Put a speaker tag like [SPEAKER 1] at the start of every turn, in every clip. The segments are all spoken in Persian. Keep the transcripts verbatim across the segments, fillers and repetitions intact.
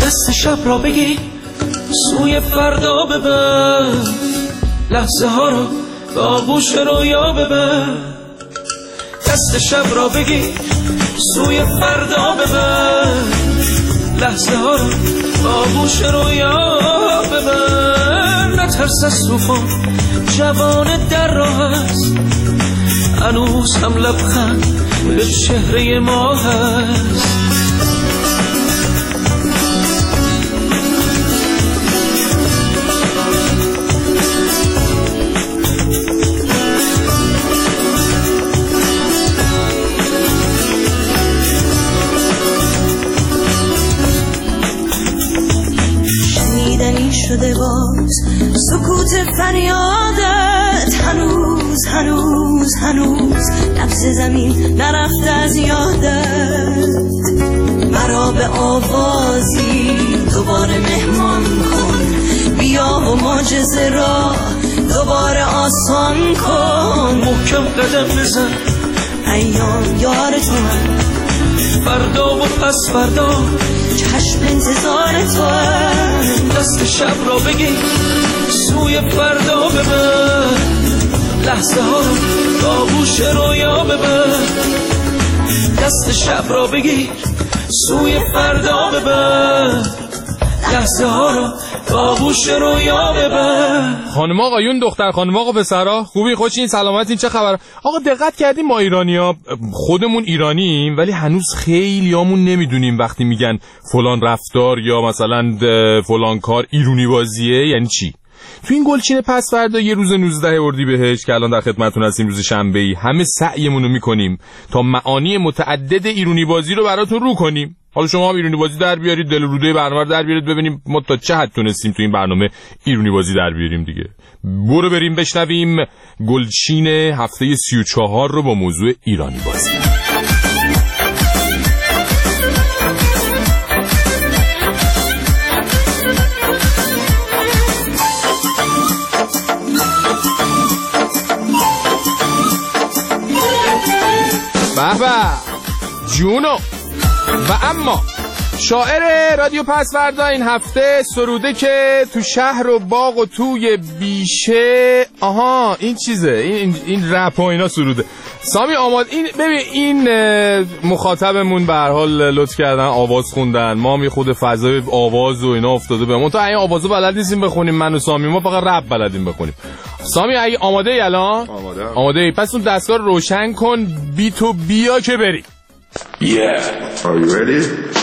[SPEAKER 1] دست شب را بگیر سوی فردا ببر، لحظه ها رو به آغوش رویا ببر. دست شب را بگیر سوی فردا ببر، لحظه ها رو به آغوش رویا ببر. نترس از طوفان، جوان در راه است، هنوز هم لبخند به چهره ما هست.
[SPEAKER 2] شنیدنی شده باز سکوت فریادت، هنوز هنوز هنوز لفظ زمین نرفته از یادت. مرا به آوازی دوباره مهمان کن، بیا و معجزه را دوباره آسان کن.
[SPEAKER 1] محکم قدم بزن،
[SPEAKER 2] ایام یار تو هم،
[SPEAKER 1] فردا و پس فردا
[SPEAKER 2] چشم انتظار تو هم.
[SPEAKER 1] دست شب را بگیر سوی فردا ببر، لحظه ها رو به آغوش رویا ببر. دست شب را بگیر سوی فردا ببر، لحظه ها رو به آغوش رویا ببر.
[SPEAKER 3] خانم آقایون، دختر خانم آقا پسرا، خوبی؟ خوشین؟ سلامتین؟ چه خبر؟ آقا دقت کردیم ما ایرانی‌ها خودمون ایرانیم ولی هنوز خیلیامون نمیدونیم وقتی میگن فلان رفتار یا مثلا فلان کار ایرونی بازیه یعنی چی. تو این گلچین پس فردا یه روز نوزده اردیبهشت که الان در خدمتتون هستیم، روز شنبه‌ای، همه سعیمون رو میکنیم تا معانی متعدد ایرونی بازی رو براتون رو کنیم. حالا شما هم ایرونی بازی در بیارید، دل و روده برنامه رو در بیارید، ببینیم ما تا چه حد تونستیم تو این برنامه ایرونی بازی در بیاریم دیگه. برو بریم بشنویم گلچین هفته سی و چهار رو با موضوع ایرانی بازی. بابا جونو. و اما شاعر رادیو پسوردا این هفته سروده که تو شهر و باغ و توی بیشه، آها این چیزه، این این رپ و اینا سروده. سامی آماد این ببین این مخاطبمون به هر حال لطف کردن آواز خوندن، ما می خود فضای آواز و اینا افتاده بهمون، تا این آوازو بلد نیستیم بخونیم من و سامی، ما فقط رپ بلدیم بخونیم. سامی اگه آماده ای الان؟
[SPEAKER 4] آماده
[SPEAKER 3] آماده ای. پس اون دستگاه روشن کن، بی تو بیا که بری.
[SPEAKER 4] Yeah. Are you ready?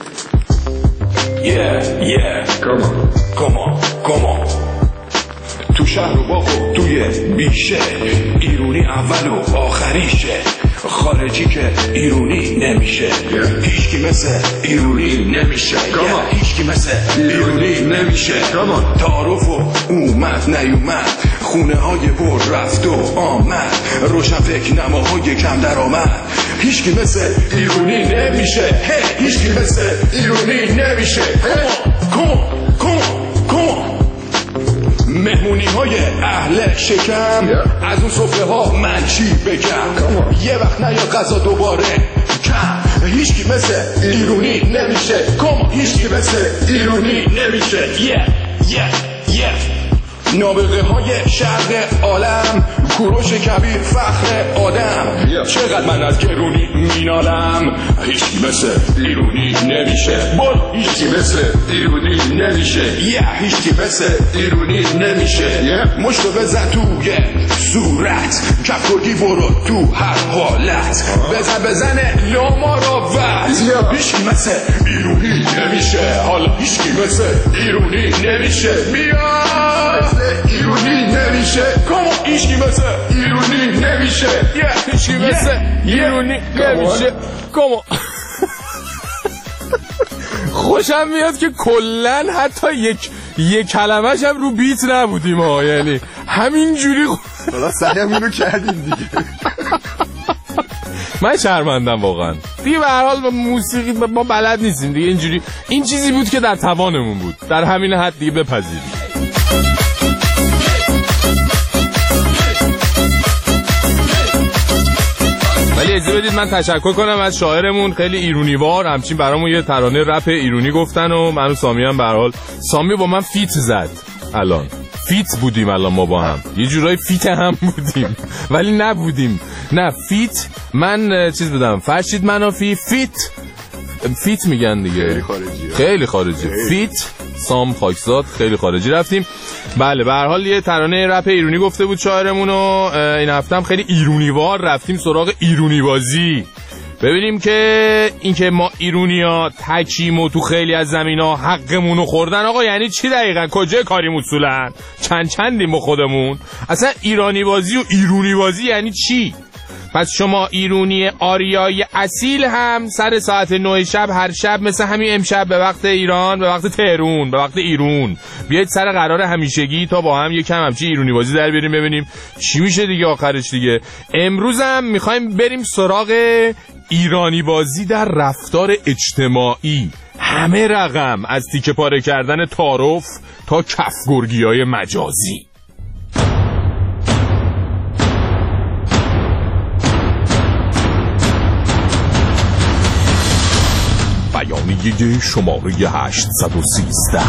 [SPEAKER 5] Yeah, yeah.
[SPEAKER 4] Come on.
[SPEAKER 5] Come on, come on. تو شهر و باغ و توی بیشه، ایرونی اول و آخریشه. خارجی که ایرونی نمیشه،
[SPEAKER 4] yeah.
[SPEAKER 5] هیچکی مثل ایرونی نمیشه.
[SPEAKER 4] yeah.
[SPEAKER 5] هیچکی مثل ایرونی نمیشه. تعارف و اومد نیومد، خونه های پر رفت و آمد، روشن فکر نماهای کم در آمد. هیچکی مثل ایرونی نمیشه، هیچکی مثل ایرونی نمیشه. کن کن کن مهمونی های اهل شکم، yeah. از اون صفحه ها من چی بگم؟ یه وقت نیا غذا دوباره کم. هیچکی مثل ایرونی نمیشه، کم هیچکی مثل ایرونی نمیشه. yeah, yeah, yeah. نابغه های شرق عالم، کوروش کبیر فخر آدم، yeah. چقدر من از گرونی مینالم، هیچکی مثل ایرونی نمیشه. بول هیچکی مثل ایرونی نمیشه. یه yeah. هیچکی مثل ایرونی نمیشه. yeah. مشتو بزن توی صورت، کفگی برو تو هر حالت. uh-huh. بزن بزن لاما را وقت. yeah. هیچکی مثل ایرونی نمیشه. حالا هیچکی مثل ایرونی نمیشه. بیا ایرونی نمیشه. کامو هیچکی مثل ایرونی نمیشه. yeah. هیچکی مثل yeah. ایرونی نمیشه. کامو خوشم میاد که کلن حتی یک یک کلمه‌ش هم رو بیت نبودیم ها، یعنی همین جوری
[SPEAKER 4] حالا سعیم اینو کردیم دیگه.
[SPEAKER 3] من شرمندم واقعا دیگه، به هر حال موسیقی ما بلد نیستیم دیگه، اینجوری این چیزی بود که در توانمون بود، در همین حد دیگه بپذیریم. ولی اجازه بدید من تشکر کنم از شاعرمون، خیلی ایرونیوار همچین برامون یه ترانه رپ ایرونی گفتن و من و سامی هم به هر حال سامی با من فیت زد. الان فیت بودیم، الان ما با هم یه جورای فیت هم بودیم ولی نبودیم. نه فیت من چیز بودم، فرشید منافی فیت فیت میگن دیگه،
[SPEAKER 4] خیلی خارجی
[SPEAKER 3] خیلی خارجی فیت سام خاکزاد، خیلی خارجی رفتیم. بله به هر حال یه ترانه رپ ایرونی گفته بود شاعرمون و این هفته هم خیلی ایرونیوار رفتیم سراغ ایرونی بازی. ببینیم که اینکه ما ایرونیا تکیم و تو خیلی از زمینا حقمونو خوردن آقا یعنی چی دقیقا؟ کجای کاریم اصولا؟ چند چندیم با خودمون؟ اصلا ایرانی بازی و ایرونی بازی یعنی چی؟ پس شما ایرونی آریای اصیل هم سر ساعت نه شب هر شب مثل همین امشب به وقت ایران، به وقت تهران، به وقت ایرون بیاید سر قرار همیشگی تا با هم یکم همچی ایرونی بازی در بیاریم ببینیم چی میشه دیگه آخرش دیگه. امروز هم میخوایم بریم سراغ ایرانی بازی در رفتار اجتماعی، همه رقم، از تیکه پاره کردن تعارف تا کفگرگی‌های مجازی. بیانیه شماره هشتصد و سیزده.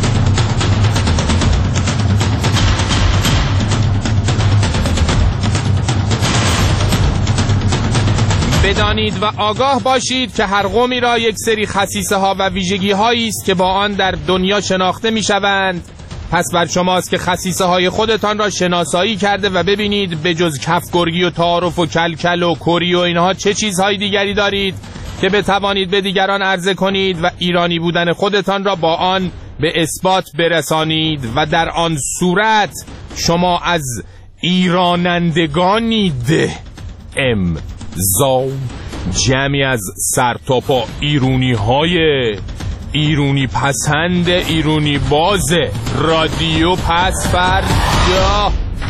[SPEAKER 3] بدانید و آگاه باشید که هر قومی را یک سری خصیصه ها و ویژگی هایی است که با آن در دنیا شناخته می شوند. پس بر شماست که خصیصه های خودتان را شناسایی کرده و ببینید به جز کفگرگی و تعارف و کلکل و کری و اینها چه چیزهای دیگری دارید که بتوانید به دیگران عرضه کنید و ایرانی بودن خودتان را با آن به اثبات برسانید و در آن صورت شما از ایرانندگانید. امضا جمعی از سرتاپا ایرونی های ایرونی پسند ایرونی باز رادیو پس فردا.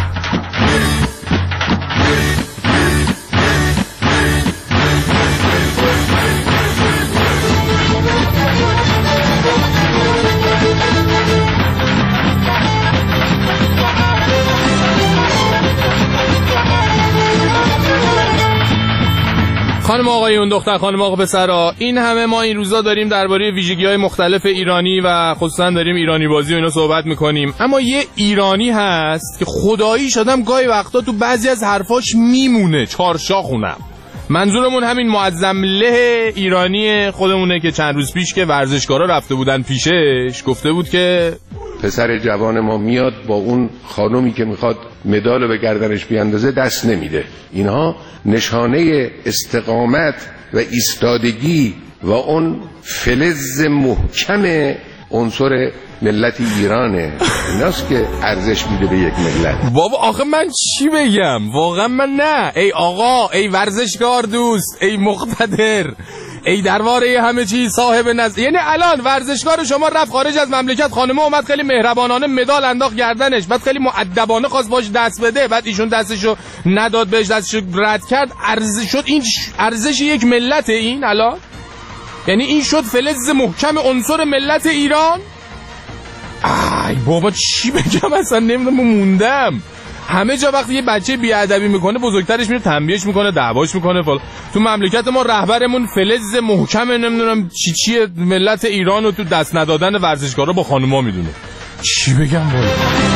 [SPEAKER 3] خانم آقایون، دختر خانم آقا پسرا، این همه ما این روزا داریم درباره ویژگی‌های مختلف ایرانی و خصوصا داریم ایرانی بازی و اینا صحبت میکنیم، اما یه ایرانی هست که خداییش آدم گاهی وقتا تو بعضی از حرفاش میمونه چارشاخونم. منظورمون همین معظم له ایرانی خودمونه که چند روز پیش که ورزشکارا رفته بودن پیشش گفته بود که
[SPEAKER 6] پسر جوان ما میاد با اون خانومی که میخواد مدالو به گردنش بیاندازه دست نمیده. اینها نشانه استقامت و ایستادگی و اون فلز محکم عنصر ملت ایرانه. ایناست که ارزش میده به یک ملت.
[SPEAKER 3] بابا آخه من چی بگم؟ واقعا من نه. ای آقا، ای ورزشکار دوست، ای مقتدر، ای درباره همه چیز صاحب نظر. یعنی الان ورزشکار شما رفت خارج از مملکت، خانمه اومد خیلی مهربانانه مدال انداخت گردنش، بعد خیلی مؤدبانه خواست باش دست بده، بعد ایشون دستشو نداد بهش، دستشو رد کرد، ارزش شد. این ارزش یک ملت این الان؟ یعنی این شد فلز محکم عنصر ملت ایران؟ ای بابا چی بگم اصلا نمیدونم، موندم. همه جا وقتی یه بچه بیادبی میکنه بزرگترش میره تنبیهش میکنه، دعواش میکنه فال. تو مملکت ما رهبرمون فلز محکم نمیدونم چی چیه ملت ایران رو تو دست ندادن ورزشکارا با خانوما میدونه. چی بگم بالا؟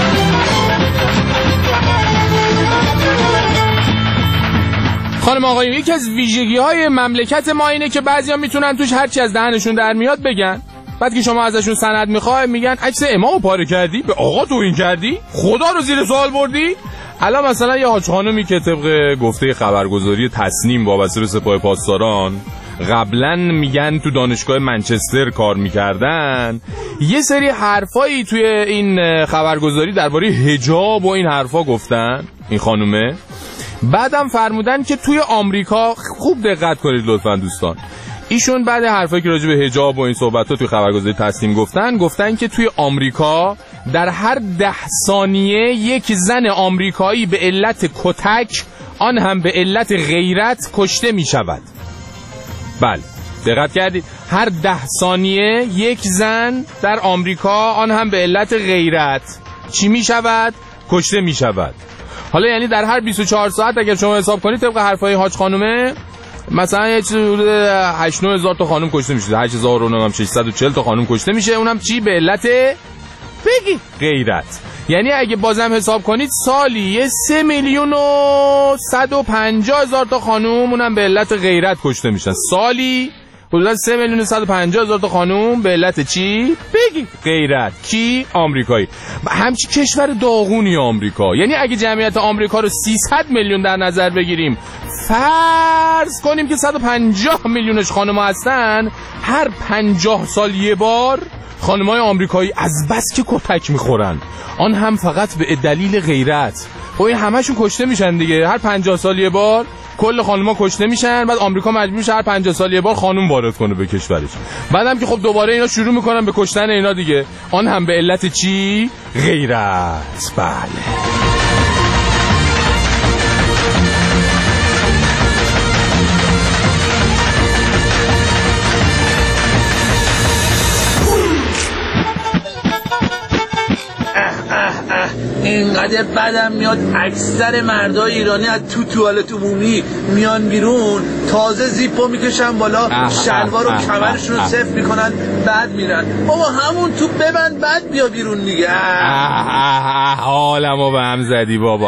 [SPEAKER 3] خانم آقایون، یکی از ویژگی‌های مملکت ما اینه که بعضیا میتونن توش هر چی از دهنشون در میاد بگن. بعد که شما ازشون سند میخوای میگن عکس امامو پاره کردی، به آقا توهین کردی، خدا رو زیر سوال بردی. الان مثلا یه حاج خانومی که طبق گفته خبرگزاری تصنیم وابسته به سپاه پاسداران قبلا میگن تو دانشگاه منچستر کار میکردن، یه سری حرفایی توی این خبرگزاری درباره حجاب و این حرفا گفتن این خانومه. بعدم فرمودن که توی آمریکا، خوب دقت کنید لطفا دوستان، ایشون بعد حرفایی که راجع به حجاب و این صحبت‌ها توی خبرگزاری تصنیم گفتن گفتن که توی آمریکا در هر ده ثانیه یک زن آمریکایی به علت کتک، آن هم به علت غیرت، کشته می شود. بله دقت کردید؟ هر ده ثانیه یک زن در آمریکا، آن هم به علت غیرت، چی می شود؟ کشته می شود. حالا یعنی در هر بیست و چهار ساعت اگر شما حساب کنید طبق حرفای حاج خانومه مثلا یه چیز حدود هشت نه هزار تا خانم کشته میشه، هشت هزار و ششصد و چهل تا خانم کشته میشه. اونم چی؟ به علت بگی غیرت. یعنی اگه بازم حساب کنید سالی یه سه میلیون و صد و پنجاه هزار تا خانم اونم به علت غیرت کشته میشن. سالی حدودا سه میلیون و صد و پنجاه هزار تا خانم به علت چی؟ بگی غیرت. کی؟ آمریکایی. همچی کشور داغونی آمریکا. یعنی اگه جمعیت آمریکا رو سیصد میلیون در نظر بگیریم، فرض کنیم که صد و پنجاه میلیونش خانم هستن، هر پنجاه سال یه بار خانمای آمریکایی از بس که کتک میخورن، آن هم فقط به دلیل غیرت. خب این همشون کشته میشن دیگه، هر پنجاه سال یه بار کل خانم‌ها کشته میشن. بعد آمریکا مجبور میشه هر پنجاه سال یه بار خانم وارد کنه به کشورش. بعدم که خب دوباره اینا شروع میکنن به کشتن اینا دیگه، آن هم به علت چی؟ غیرت. بله.
[SPEAKER 7] اینقدر بدم میاد اکثر مردای ایرانی از تو توالت عمومی میان بیرون، تازه زیپو میکشن بالا، شلوار و کمرشون رو صفر میکنن، بعد میرن. بابا همون تو ببند بعد بیا بیرون دیگه.
[SPEAKER 3] حالمو به هم زدی بابا.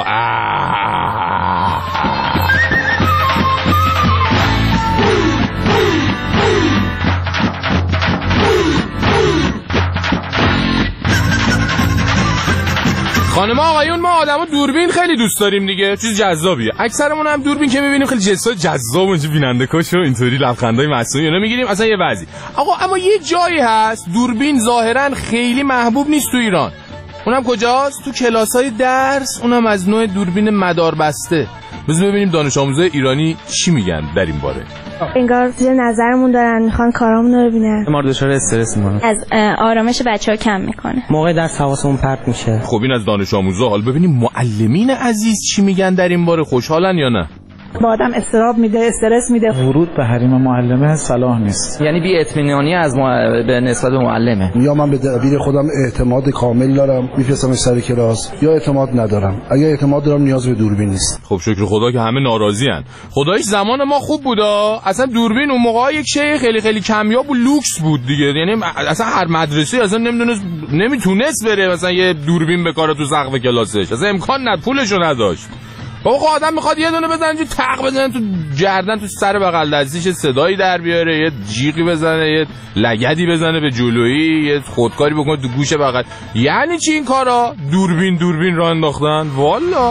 [SPEAKER 3] خانم آقایون، ما آدمو دوربین خیلی دوست داریم دیگه، چیز جذابیه. اکثرمون هم دوربین که میبینیم خیلی جسا جذاب اونجا بیننده کش و اینطوری لبخندای معصومی اینا میگیریم، اصلا یه وضعی. آقا اما یه جایی هست دوربین ظاهرا خیلی محبوب نیست تو ایران. اونم کجاست؟ تو کلاسای درس، اونم از نوع دوربین مدار بسته. بذار ببینیم دانش آموزای ایرانی چی میگن در این باره.
[SPEAKER 8] انگار زیر نظرمون دارن، میخوان کارامون رو ببینن.
[SPEAKER 9] ما رو دچار استرس میکنه،
[SPEAKER 8] از آرامش بچه‌ها کم میکنه،
[SPEAKER 9] موقع درس حواسمون پرت میشه.
[SPEAKER 3] خب این از دانش آموزا. حالا ببینیم معلمین عزیز چی میگن در این باره، خوشحالن یا نه؟
[SPEAKER 10] با آدم استراب میده، استرس میده.
[SPEAKER 11] ورود به حریم معلمه صلاح نیست،
[SPEAKER 9] یعنی بی اطمینانی از مع... به نسبت به معلمه.
[SPEAKER 12] یا من به دبیر خودم اعتماد کامل دارم میفرستمش سر کلاس، یا اعتماد ندارم. اگه اعتماد دارم نیاز به دوربین نیست.
[SPEAKER 3] خب شکر خدا که همه ناراضی ان. خداییش زمان ما خوب بودا، اصلا دوربین اون موقع یک شی خیلی خیلی کمیاب و لوکس بود دیگه. یعنی اصلا هر مدرسه اصلا نمیدونست نمیتونست بره مثلا یه دوربین بکاره تو سقف کلاسش، اصلا امکان ند، پولشو نداشت. بابا خب آدم میخواد یه دونه بزنه تق بزنه تو گردن، تو سر بغل دستیش صدایی در بیاره، یه جیغی بزنه، یه لگدی بزنه به جلویی، یه خودکاری بکنه تو گوش بغل. یعنی چی این کارا؟ دوربین دوربین راه انداختن. والا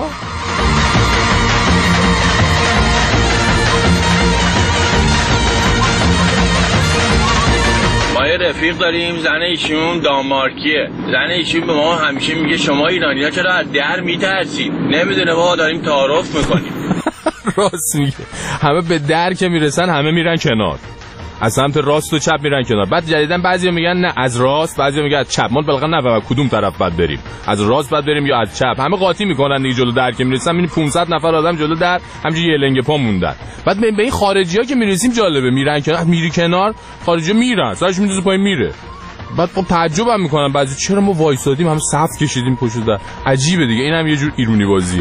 [SPEAKER 13] ما یه رفیق داریم، زن ایشون دانمارکیه. زن ایشون به ما همیشه میگه شما ایرانی‌ها چرا از در میترسید؟ نمیدونه ما داریم تعارف میکنیم.
[SPEAKER 3] راست میگه، همه به در که میرسن همه میرن کنار، از سمت راست و چپ میرن کنار. بعد جدیدن بعضیا میگن نه از راست، بعضیا میگن از چپ. ما بالاخره نفهمیم کدوم طرف باید بریم، از راست باید بریم یا از چپ. همه قاطی میکنن دیگه، جلو در که میرسن میبینی پانصد نفر آدم جلو در همینجوری یه لنگ پا موندن. بعد به این خارجی‌ها که میرسیم جالبه، میرن کنار، میری کنار، خارجی‌ها میرن سرش میندازه پای میره. بعد خب تعجبم میکنن بعضی چرا ما وایسادیم هم صف کشیدیم پشت در. عجیبه دیگه، اینم یه جور ایرونی بازیه.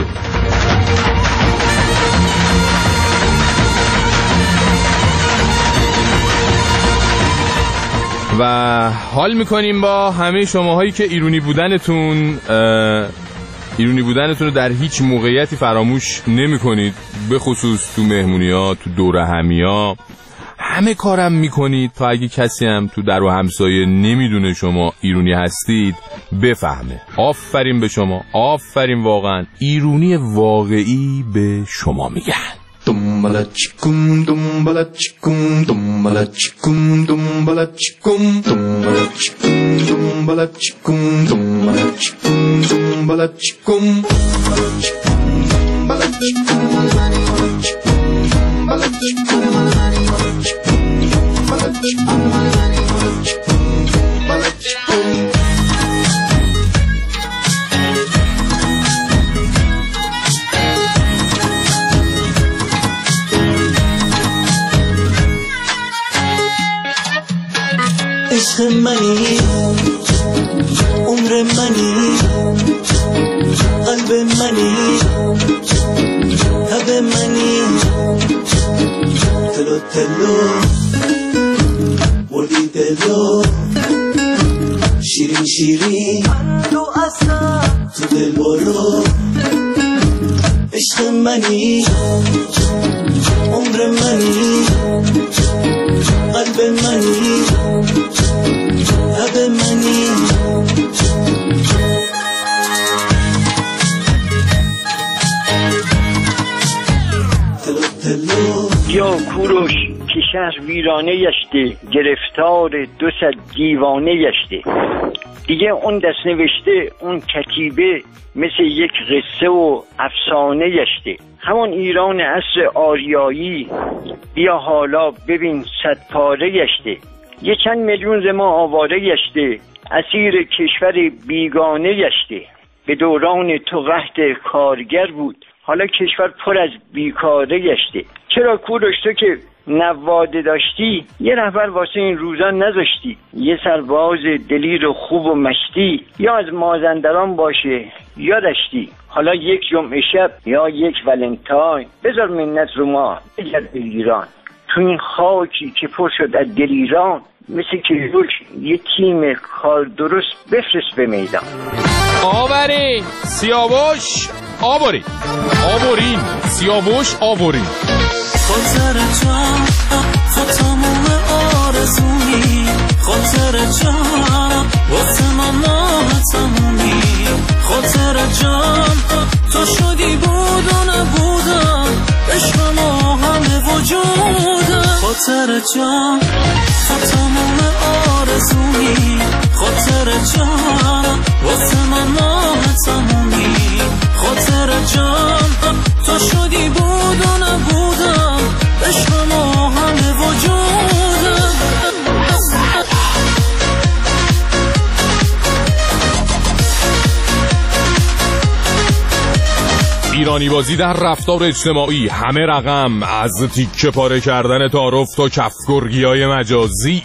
[SPEAKER 3] و حال میکنیم با همه شماهایی که ایرونی بودنتون ایرونی بودنتون رو در هیچ موقعیتی فراموش نمی کنید، به خصوص تو مهمونی ها، تو دور همی ها، همه کارم میکنید تا اگه کسی هم تو در و همسایه نمیدونه شما ایرونی هستید بفهمه. آفرین به شما، آفرین، واقعا ایرونی واقعی به شما میگن.
[SPEAKER 5] Dumbala chikum, dumbala chikum, dumbala chikum, dumbala chikum, dumbala chikum, dumbala chikum, dumbala chikum, dumbala chikum, dumbala chikum, dumbala chikum, dumbala chikum, dumbala chikum.
[SPEAKER 2] عشق منی عمر منی قلب منی تب منی تلو تلو بردی دلو شیرین شیرین تو اصلا تو دل برو عشق منی عمر منی قلب منی تب منی
[SPEAKER 14] یا کوروش که شهر ویرانه یشته گرفتار دو صد دیوانه یشته. دیگه اون دست نوشته اون کتیبه مثل یک قصه و افسانه یشته. همون ایران عصر آریایی بیا حالا ببین صد پاره یشته. یه چند میلیون ز ما آواره یشته اسیر کشور بیگانه یشته. به دوران تو قحط کارگر بود حالا کشور پر از بیکاره گشته. چرا کوروش تو که نواده داشتی یه رهبر واسه این روزان نذاشتی؟ یه سرباز دلیر و خوب و مشتی یا از مازندران باشه یا دشتی. حالا یک جمعه شب یا یک ولنتاین بذار منت رو ما بگرد به ایران. تو این خاکی که پر شد از دل ایران مثل که روش یه تیم کار درست بفرست به میدان.
[SPEAKER 3] آورین سیاوش آورین آورین سیاوش آورین.
[SPEAKER 2] خاطر جان تو تموم آرزویی خاطر جان واسه من ماه تمومی خاطر جان تو شدی بود و نبودم عشق ما همه وجودم خاطر جان تو تموم آرزویی خاطر جان واسه من ماه تمومی خاطر جان تو شدی بود و نبودم عشق ما همه وجودم.
[SPEAKER 3] ایرانی بازی در رفتار اجتماعی همه رقم از تیکه پاره کردن تعارف تا کفگرگی‌های مجازی.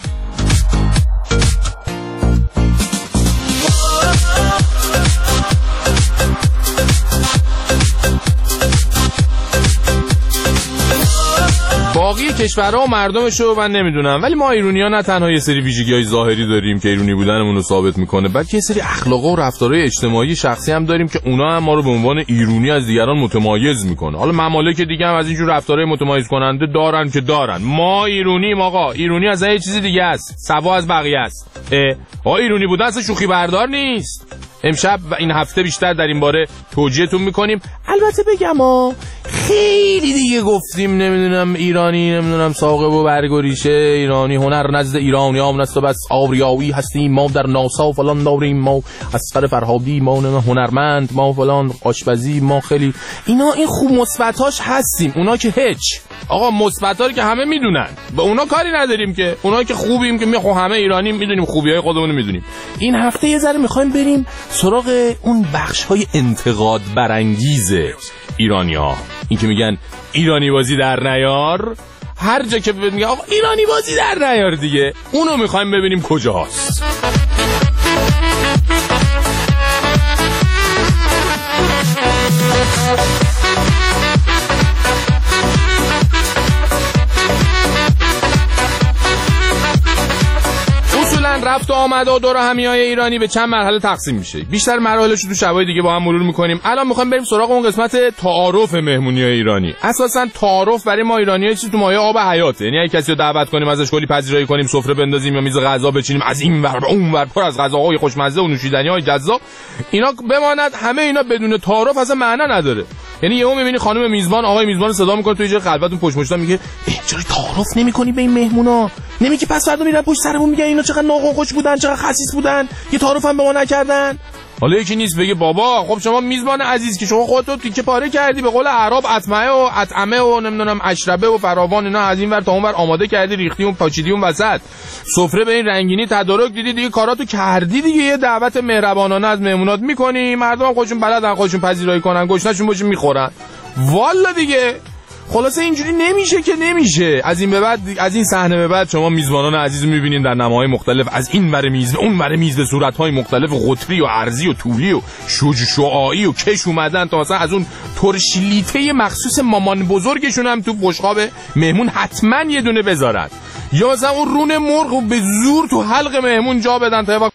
[SPEAKER 3] باقی کشورها و مردمشو من نمیدونم، ولی ما ایرانی‌ها نه تنها یه سری ویژگی‌های ظاهری داریم که ایرانی بودنمون رو ثابت میکنه، بلکه یه سری اخلاق و رفتارهای اجتماعی شخصی هم داریم که اونا هم ما رو به عنوان ایرانی از دیگران متمایز میکنه. حالا ممالک دیگه هم از اینجور رفتارهای متمایز کننده دارن که دارن. ما ایرانیم آقا، ایرانی از یه چیز دیگه است، سوا از بقیه است. اه ایرانی بودن اصلا شوخی بردار نیست. امشب و این هفته بیشتر در این باره توجیهتون میکنیم. البته بگم ها خیلی دیگه گفتیم نمیدونم ایرانی نمیدونم ثاقب و برگ و ریشه، ایرانی هنر نزد ایرانی هم نست و بس آریایی هستیم ما، در ناسا فلان داریم ما، اصغر فرهادی ما هنرمند ما، فلان آشپزی ما، خیلی اینا این خوب مثبتاش هستیم. اونا که هیچ آقا، مثبتا رو که همه میدونن، با اونا کاری نداریم که. اونا که خوبیم که میخو همه ایرانی میدونیم، خوبیای خودمون رو میدونیم. این هفته یه ذره میخوایم بریم سراغ اون بخش‌های انتقاد برانگیز ایرانی‌ها. این که میگن ایرانی بازی در نیار، هر جا که میگن آقا ایرانی بازی در نیار دیگه، اونو میخوایم ببینیم کجاست. رفت و آمد و دور همیای ایرانی به چند مرحله تقسیم میشه. بیشتر مراحلش رو تو شبای دیگه با هم مرور میکنیم. الان میخوایم بریم سراغ اون قسمت تعارف مهمونیای ایرانی. اساسا تعارف برای ما ایرانی‌ها چیزی تو مایه آب حیاته. یعنی اگه کسی رو دعوت کنیم، ازش کلی پذیرایی کنیم، سفره بندازیم یا میز غذا بچینیم، از این ور به اون ور پر از غذاهای خوشمزه و نوشیدنی‌های جذاب، اینا بماند، همه اینا بدون تعارف اصلا معنا نداره. یعنی یهو میبینی خانم میزبان آقای میزبان صدا میکنه تو یه جای خلوتون پشت مشتا، میگه چرا تعارف نمی‌کنی به این مهمونا؟ نمیگی پس فردا میرن پشت سرمون میگن اینا چقدر ناخوش بودن، چقدر خسیس بودن، یه تعارف هم به ما نکردن. حالا یکی نیست بگه بابا خب شما میزبان عزیز که شما خودت رو تیکه پاره کردی، به قول اعراب اطمعه و اطعمه و نمیدونم اشربه و فراوان اینا از این ور تا اون ور آماده کردی، ریختی اون پاچیدی اون وسط، سفره به این رنگینی تدارک دیدی، دیگه کاراتو کردی دیگه. یه دعوت مهربانانه از مهمونات میکنی، مردم خودشون بلدن خودشون پذیرایی کنن، گشنه‌شون باشه میخورن. والا دیگه خلاصه اینجوری نمیشه که نمیشه. از این به بعد، از این صحنه به بعد شما میزبانان عزیز میبینین در نماهای مختلف، از این ور میز به اون ور میز به صورتهای مختلف، قطری و عرضی و طولی و شعاعی و کش اومدن تا مثلا از اون ترشیلیته مخصوص مامان بزرگشون هم تو بشقاب مهمون حتما یه دونه بذارن، یا مثلا اون رون مرغ به زور تو حلق مهمون جا بدن تا